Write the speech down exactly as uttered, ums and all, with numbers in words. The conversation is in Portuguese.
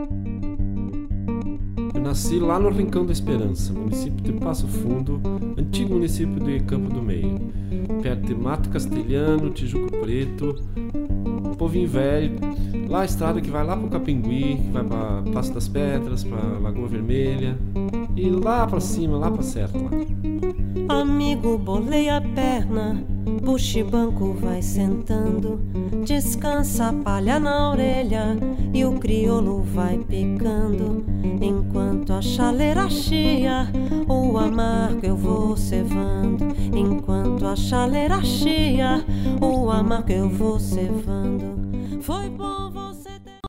Eu nasci lá no Rincão da Esperança, município de Passo Fundo, antigo município de Campo do Meio, perto de Mato Castelhano, Tijuco Preto, povinho velho. Lá a estrada que vai lá pro Capingui, que vai pra Passo das Pedras, pra Lagoa Vermelha e lá pra cima, lá pra Serra lá. Amigo, bolei a perna, puxe banco, vai sentando, descansa a palha na orelha e o crioulo vai picando. Enquanto a chaleira chia, o amargo eu vou cevando. Enquanto a chaleira chia, o amargo eu vou cevando. Foi bom você